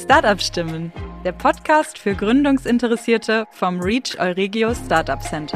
Startup-Stimmen, der Podcast für Gründungsinteressierte vom Reach Euregio Startup Center.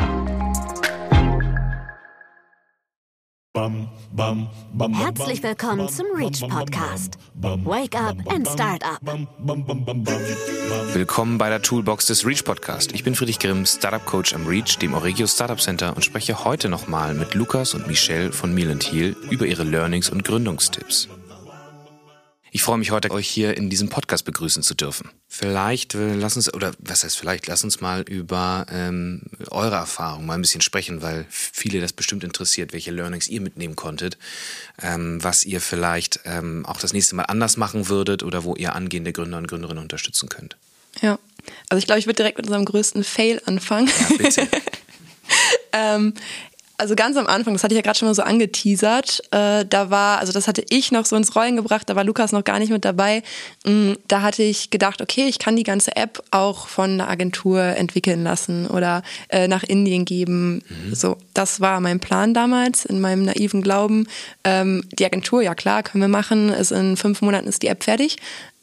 Herzlich willkommen zum Reach Podcast. Wake up and start up. Willkommen bei der Toolbox des Reach Podcast. Ich bin Friedrich Grimm, Startup Coach am Reach, dem Euregio Startup Center, und spreche heute nochmal mit Lukas und Michelle von Meal & Heal über ihre Learnings und Gründungstipps. Ich freue mich heute, euch hier in diesem Podcast begrüßen zu dürfen. Lass uns mal über eure Erfahrungen mal ein bisschen sprechen, weil viele das bestimmt interessiert, welche Learnings ihr mitnehmen konntet, was ihr vielleicht auch das nächste Mal anders machen würdet oder wo ihr angehende Gründer und Gründerinnen unterstützen könnt. Ja, also ich glaube, ich würde direkt mit unserem größten Fail anfangen. Ja, bitte. Also ganz am Anfang, das hatte ich ja gerade schon mal so angeteasert, das hatte ich noch so ins Rollen gebracht, da war Lukas noch gar nicht mit dabei. Da hatte ich gedacht, okay, ich kann die ganze App auch von einer Agentur entwickeln lassen oder nach Indien geben. So, das war mein Plan damals, in meinem naiven Glauben. Die Agentur, ja klar, können wir machen, in 5 Monaten ist die App fertig.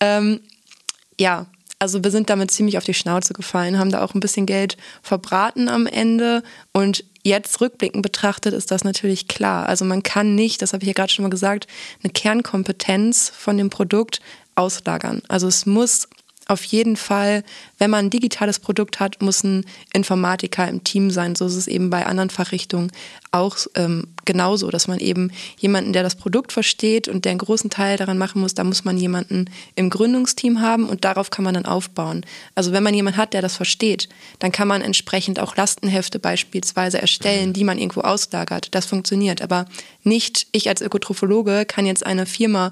Also wir sind damit ziemlich auf die Schnauze gefallen, haben da auch ein bisschen Geld verbraten am Ende, und jetzt rückblickend betrachtet ist das natürlich klar. Also man kann nicht, das habe ich ja gerade schon mal gesagt, eine Kernkompetenz von dem Produkt auslagern. Also es muss auf jeden Fall, wenn man ein digitales Produkt hat, muss ein Informatiker im Team sein. So ist es eben bei anderen Fachrichtungen auch genauso, dass man eben jemanden, der das Produkt versteht und der einen großen Teil daran machen muss, da muss man jemanden im Gründungsteam haben und darauf kann man dann aufbauen. Also wenn man jemanden hat, der das versteht, dann kann man entsprechend auch Lastenhefte beispielsweise erstellen, die man irgendwo auslagert. Das funktioniert, aber nicht ich als Ökotrophologe kann jetzt eine Firma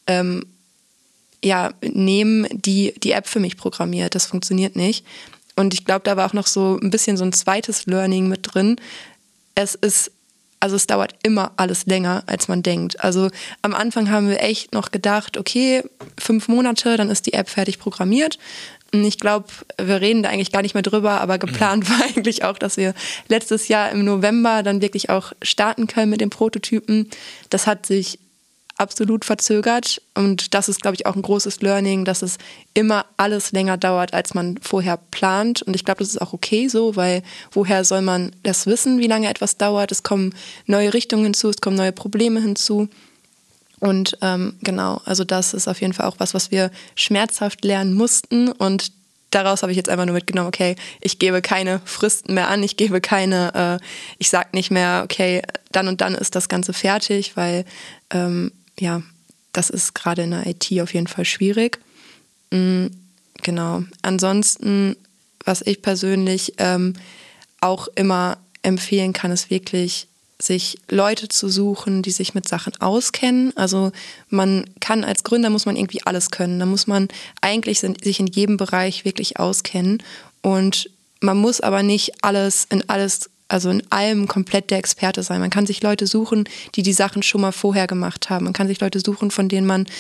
nehmen, die App für mich programmiert. Das funktioniert nicht. Und ich glaube, da war auch noch so ein bisschen so ein zweites Learning mit drin. Es dauert immer alles länger, als man denkt. Also am Anfang haben wir echt noch gedacht, okay, 5 Monate, dann ist die App fertig programmiert. Und ich glaube, wir reden da eigentlich gar nicht mehr drüber, aber geplant war eigentlich auch, dass wir letztes Jahr im November dann wirklich auch starten können mit den Prototypen. Das hat sich absolut verzögert, und das ist, glaube ich, auch ein großes Learning, dass es immer alles länger dauert, als man vorher plant, und ich glaube, das ist auch okay so, weil woher soll man das wissen, wie lange etwas dauert? Es kommen neue Richtungen hinzu, es kommen neue Probleme hinzu, und also das ist auf jeden Fall auch was wir schmerzhaft lernen mussten, und daraus habe ich jetzt einfach nur mitgenommen, okay, ich gebe keine Fristen mehr an, ich sage nicht mehr, okay, dann und dann ist das Ganze fertig, weil das ist gerade in der IT auf jeden Fall schwierig. Genau. Ansonsten, was ich persönlich auch immer empfehlen kann, ist wirklich, sich Leute zu suchen, die sich mit Sachen auskennen. Also man kann als Gründer, muss man irgendwie alles können. Da muss man eigentlich sich in jedem Bereich wirklich auskennen. Und man muss aber nicht in allem komplett der Experte sein. Man kann sich Leute suchen, die Sachen schon mal vorher gemacht haben. Man kann sich Leute suchen, von denen man,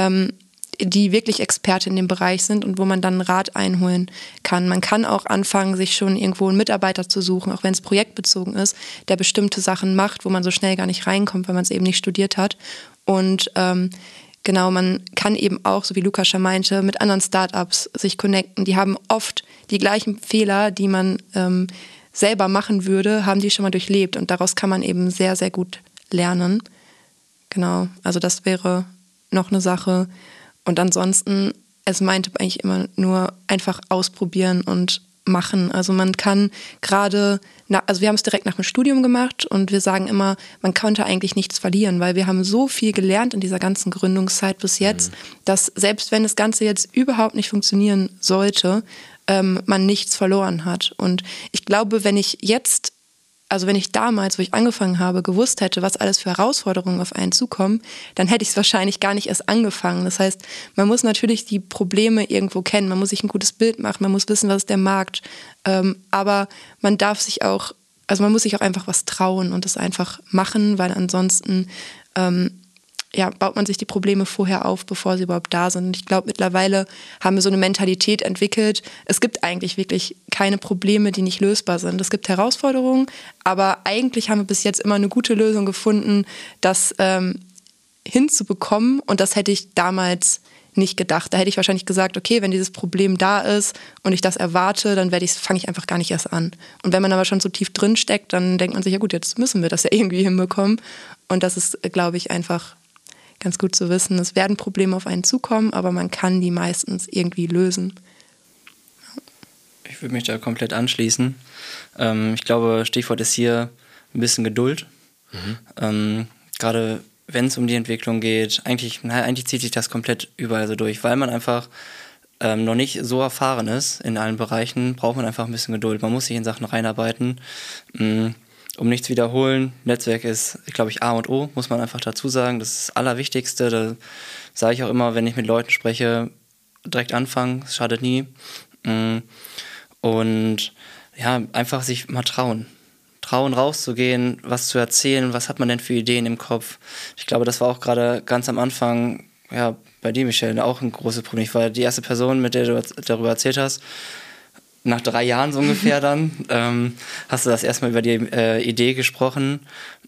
die wirklich Experte in dem Bereich sind und wo man dann einen Rat einholen kann. Man kann auch anfangen, sich schon irgendwo einen Mitarbeiter zu suchen, auch wenn es projektbezogen ist, der bestimmte Sachen macht, wo man so schnell gar nicht reinkommt, weil man es eben nicht studiert hat. Und man kann eben auch, so wie Lukas schon meinte, mit anderen Startups sich connecten. Die haben oft die gleichen Fehler, die man selber machen würde, haben die schon mal durchlebt, und daraus kann man eben sehr, sehr gut lernen. Genau, also das wäre noch eine Sache. Und ansonsten, es meinte eigentlich immer nur einfach ausprobieren und machen. Also man kann wir haben es direkt nach dem Studium gemacht, und wir sagen immer, man konnte eigentlich nichts verlieren, weil wir haben so viel gelernt in dieser ganzen Gründungszeit bis jetzt, dass selbst wenn das Ganze jetzt überhaupt nicht funktionieren sollte, man nichts verloren hat. Und ich glaube, wenn ich damals, wo ich angefangen habe, gewusst hätte, was alles für Herausforderungen auf einen zukommen, dann hätte ich es wahrscheinlich gar nicht erst angefangen. Das heißt, man muss natürlich die Probleme irgendwo kennen, man muss sich ein gutes Bild machen, man muss wissen, was ist der Markt, aber man muss sich auch einfach was trauen und das einfach machen, weil ansonsten baut man sich die Probleme vorher auf, bevor sie überhaupt da sind. Und ich glaube, mittlerweile haben wir so eine Mentalität entwickelt. Es gibt eigentlich wirklich keine Probleme, die nicht lösbar sind. Es gibt Herausforderungen, aber eigentlich haben wir bis jetzt immer eine gute Lösung gefunden, dass hinzubekommen. Und das hätte ich damals nicht gedacht. Da hätte ich wahrscheinlich gesagt, okay, wenn dieses Problem da ist und ich das erwarte, dann fange ich einfach gar nicht erst an. Und wenn man aber schon so tief drin steckt, dann denkt man sich, ja gut, jetzt müssen wir das ja irgendwie hinbekommen. Und das ist, glaube ich, einfach ganz gut zu wissen. Es werden Probleme auf einen zukommen, aber man kann die meistens irgendwie lösen. Ich würde mich da komplett anschließen. Ich glaube, Stichwort ist hier ein bisschen Geduld. Gerade wenn es um die Entwicklung geht, eigentlich zieht sich das komplett überall so durch, weil man einfach noch nicht so erfahren ist in allen Bereichen, braucht man einfach ein bisschen Geduld. Man muss sich in Sachen reinarbeiten, um nichts wiederholen. Netzwerk ist, glaube ich, A und O, muss man einfach dazu sagen. Das ist das Allerwichtigste. Da sage ich auch immer, wenn ich mit Leuten spreche, direkt anfangen, es schadet nie. Und ja, einfach sich mal trauen, rauszugehen, was zu erzählen, was hat man denn für Ideen im Kopf. Ich glaube, das war auch gerade ganz am Anfang, ja, bei dir, Michelle, auch ein großes Problem. Ich war die erste Person, mit der du darüber erzählt hast. Nach 3 Jahren so ungefähr dann hast du das erstmal über die Idee gesprochen.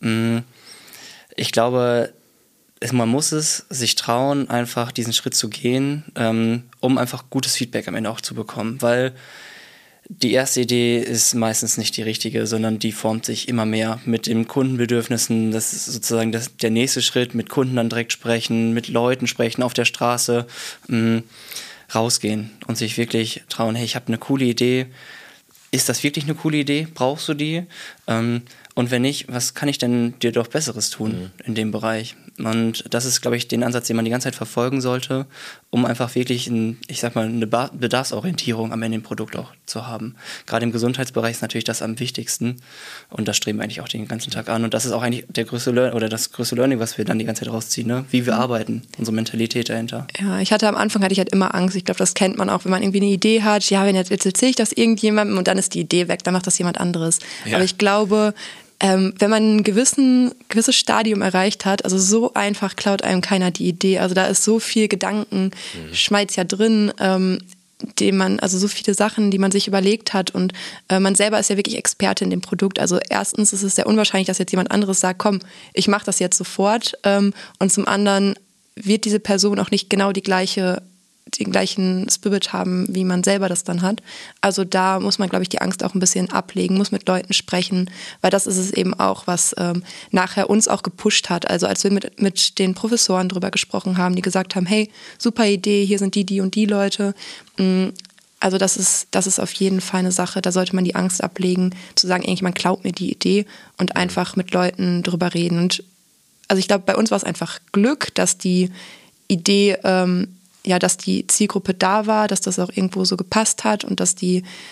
Ich glaube, man muss es sich trauen, einfach diesen Schritt zu gehen, um einfach gutes Feedback am Ende auch zu bekommen, weil die erste Idee ist meistens nicht die richtige, sondern die formt sich immer mehr mit den Kundenbedürfnissen. Das ist sozusagen der nächste Schritt, mit Kunden dann direkt sprechen, mit Leuten sprechen auf der Straße, rausgehen und sich wirklich trauen, hey, ich habe eine coole Idee. Ist das wirklich eine coole Idee? Brauchst du die? Und wenn nicht, was kann ich denn dir doch Besseres tun in dem Bereich? Und das ist, glaube ich, den Ansatz, den man die ganze Zeit verfolgen sollte, um einfach wirklich eine Bedarfsorientierung am Ende im Produkt auch zu haben. Gerade im Gesundheitsbereich ist natürlich das am wichtigsten und das streben wir eigentlich auch den ganzen Tag an. Und das ist auch eigentlich das größte Learning, was wir dann die ganze Zeit rausziehen, ne? Wie wir arbeiten, unsere Mentalität dahinter. Ja, am Anfang hatte ich halt immer Angst. Ich glaube, das kennt man auch, wenn man irgendwie eine Idee hat. Ja, jetzt erzähle ich das irgendjemandem und dann ist die Idee weg, dann macht das jemand anderes. Ja. Aber ich glaube, wenn man ein gewisses Stadium erreicht hat, also so einfach klaut einem keiner die Idee. Also da ist so viel Gedankenschmalz ja drin, also so viele Sachen, die man sich überlegt hat und man selber ist ja wirklich Experte in dem Produkt. Also erstens ist es sehr unwahrscheinlich, dass jetzt jemand anderes sagt, komm, ich mache das jetzt sofort, und zum anderen wird diese Person auch nicht genau den gleichen Spirit haben, wie man selber das dann hat. Also da muss man, glaube ich, die Angst auch ein bisschen ablegen, muss mit Leuten sprechen, weil das ist es eben auch, was nachher uns auch gepusht hat. Also als wir mit den Professoren drüber gesprochen haben, die gesagt haben, hey, super Idee, hier sind die und die Leute. Also das ist auf jeden Fall eine Sache, da sollte man die Angst ablegen, zu sagen, irgendjemand klaut mir die Idee und einfach mit Leuten drüber reden. Und also ich glaube, bei uns war es einfach Glück, dass die Idee dass die Zielgruppe da war, dass das auch irgendwo so gepasst hat und dass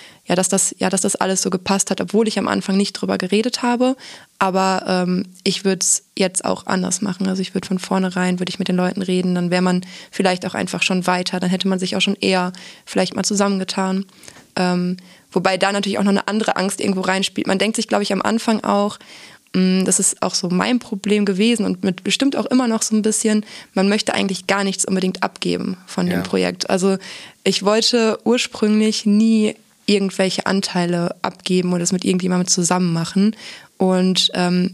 das alles so gepasst hat, obwohl ich am Anfang nicht drüber geredet habe. Aber ich würde es jetzt auch anders machen. Also ich würde von vornherein, mit den Leuten reden, dann wäre man vielleicht auch einfach schon weiter, dann hätte man sich auch schon eher vielleicht mal zusammengetan. Wobei da natürlich auch noch eine andere Angst irgendwo reinspielt. Man denkt sich, glaube ich, am Anfang auch, das ist auch so mein Problem gewesen und mit bestimmt auch immer noch so ein bisschen, man möchte eigentlich gar nichts unbedingt abgeben von dem Projekt. Also ich wollte ursprünglich nie irgendwelche Anteile abgeben oder das mit irgendjemandem zusammen machen. Und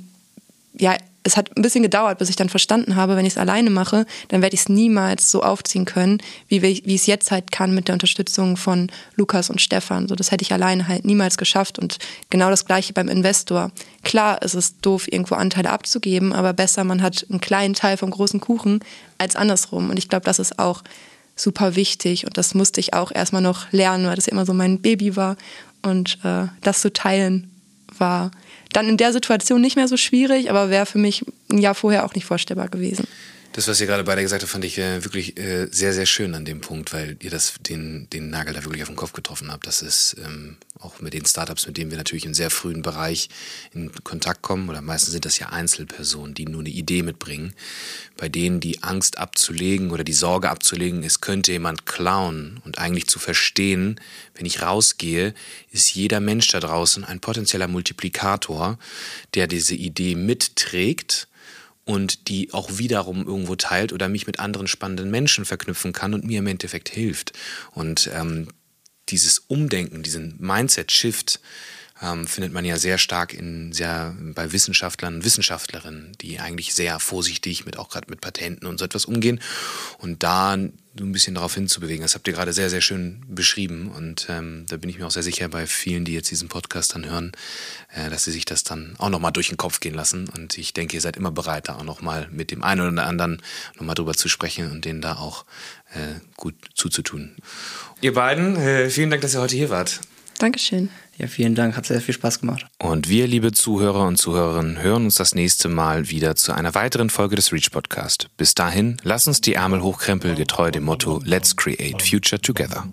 es hat ein bisschen gedauert, bis ich dann verstanden habe, wenn ich es alleine mache, dann werde ich es niemals so aufziehen können, wie ich es jetzt halt kann mit der Unterstützung von Lukas und Stefan. So, das hätte ich alleine halt niemals geschafft. Und genau das Gleiche beim Investor. Klar, es ist doof, irgendwo Anteile abzugeben, aber besser, man hat einen kleinen Teil vom großen Kuchen als andersrum. Und ich glaube, das ist auch super wichtig. Und das musste ich auch erstmal noch lernen, weil das ja immer so mein Baby war. Und das zu teilen war dann in der Situation nicht mehr so schwierig, aber wäre für mich ein Jahr vorher auch nicht vorstellbar gewesen. Das, was ihr gerade beide gesagt habt, fand ich wirklich sehr, sehr schön an dem Punkt, weil ihr den Nagel da wirklich auf den Kopf getroffen habt. Das ist auch mit den Startups, mit denen wir natürlich im sehr frühen Bereich in Kontakt kommen, oder meistens sind das ja Einzelpersonen, die nur eine Idee mitbringen, bei denen die Angst abzulegen oder die Sorge abzulegen, es könnte jemand klauen, und eigentlich zu verstehen, wenn ich rausgehe, ist jeder Mensch da draußen ein potenzieller Multiplikator, der diese Idee mitträgt und die auch wiederum irgendwo teilt oder mich mit anderen spannenden Menschen verknüpfen kann und mir im Endeffekt hilft. Und dieses Umdenken, diesen Mindset-Shift findet man ja sehr stark bei Wissenschaftlern und Wissenschaftlerinnen, die eigentlich sehr vorsichtig auch gerade mit Patenten und so etwas umgehen. Und da so ein bisschen darauf hinzubewegen. Das habt ihr gerade sehr, sehr schön beschrieben. Und da bin ich mir auch sehr sicher bei vielen, die jetzt diesen Podcast dann hören, dass sie sich das dann auch nochmal durch den Kopf gehen lassen. Und ich denke, ihr seid immer bereit, da auch nochmal mit dem einen oder anderen nochmal drüber zu sprechen und denen da auch gut zuzutun. Ihr beiden, vielen Dank, dass ihr heute hier wart. Dankeschön. Ja, vielen Dank, hat sehr viel Spaß gemacht. Und wir, liebe Zuhörer und Zuhörerinnen, hören uns das nächste Mal wieder zu einer weiteren Folge des Reach Podcast. Bis dahin, lasst uns die Ärmel hochkrempeln, getreu dem Motto Let's Create Future Together.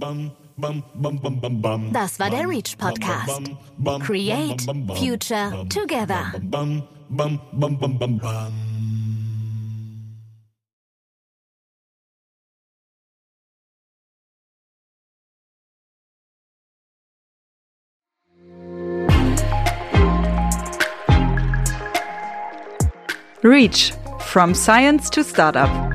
Das war der Reach Podcast. Create Future Together. Reach, from science to startup.